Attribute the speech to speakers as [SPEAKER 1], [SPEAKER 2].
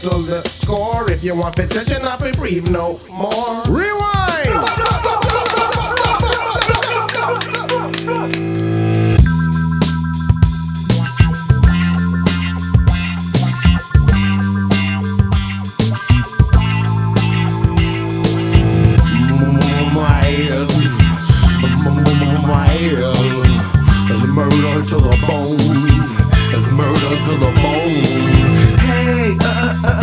[SPEAKER 1] to the score. If you want petition, I'll be brief no more. Rewind! There's murder to the bone. There's murder to the bone. Hey,